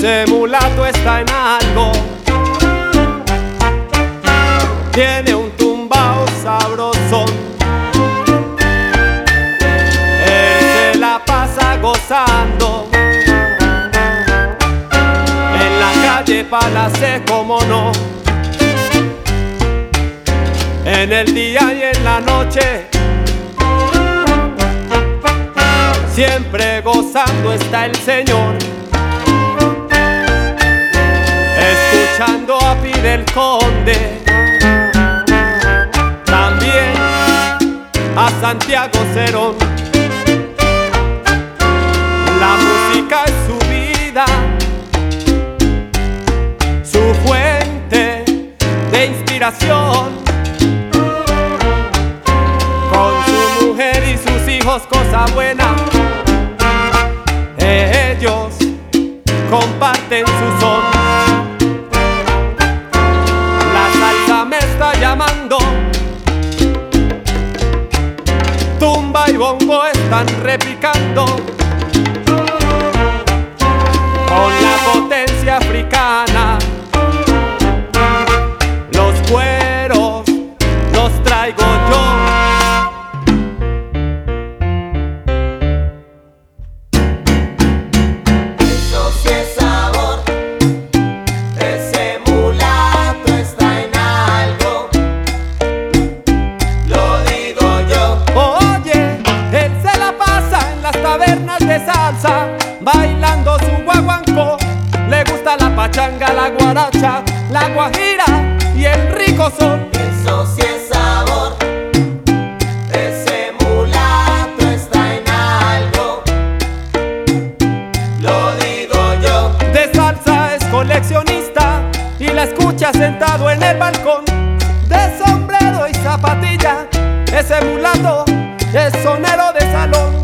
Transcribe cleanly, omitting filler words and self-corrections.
Ese mulato está en algo, tiene un tumbao sabrosón. Él se la pasa gozando en la calle Palace, como no. En el día y en la noche, siempre gozando está el señor, escuchando a Fidel Conde, también a Santiago Cerón. La música es su vida, su fuente de inspiración. Con su mujer y sus hijos, cosa buena, ellos comparten su son. La salsa me está llamando, tumba y bongo están repicando, con la potencia africana. Los cueros los traigo yo. De salsa, bailando su guaguancó, le gusta la pachanga, la guaracha, la guajira y el rico son. Eso sí es sabor, ese mulato está en algo, lo digo yo. De salsa es coleccionista y la escucha sentado en el balcón, de sombrero y zapatilla. Ese mulato es sonero de salón.